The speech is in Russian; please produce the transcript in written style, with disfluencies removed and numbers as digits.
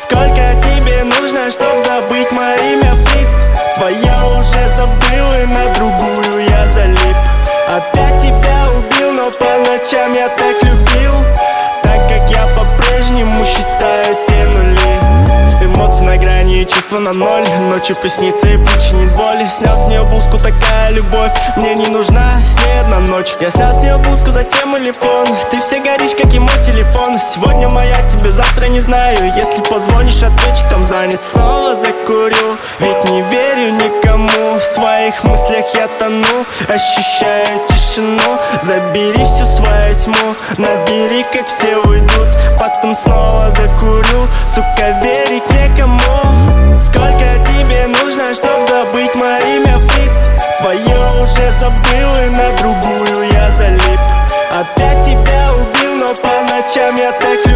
Сколько тебе нужно, чтоб забыть мое имя, Фит? Твоя уже забыл и на другую я залип. Опять тебя убил, но по ночам я так любил, так как я по-прежнему считаю те нули. Эмоции на грани, чувства на ноль. Ночью приснится и причинит боль. Снял с нее блузку, такая любовь мне не нужна, с ней одна ночь. Я снял с нее блузку, затем телефон. Ты все горишь, как и мой телефон. Сегодня моя, тебе завтра не знаю. Если позвонишь, ответчик там занят. Снова закурю, ведь не верю никому. В своих мыслях я тону, ощущаю тишину. Забери всю свою тьму, набери, как все уйдут. Потом снова закурю, сука, верить некому. Сколько тебе нужно, чтоб забыть мое имя, Фит? Твое уже забыл и на другую я залип. Опять тебя убил, но по ночам я так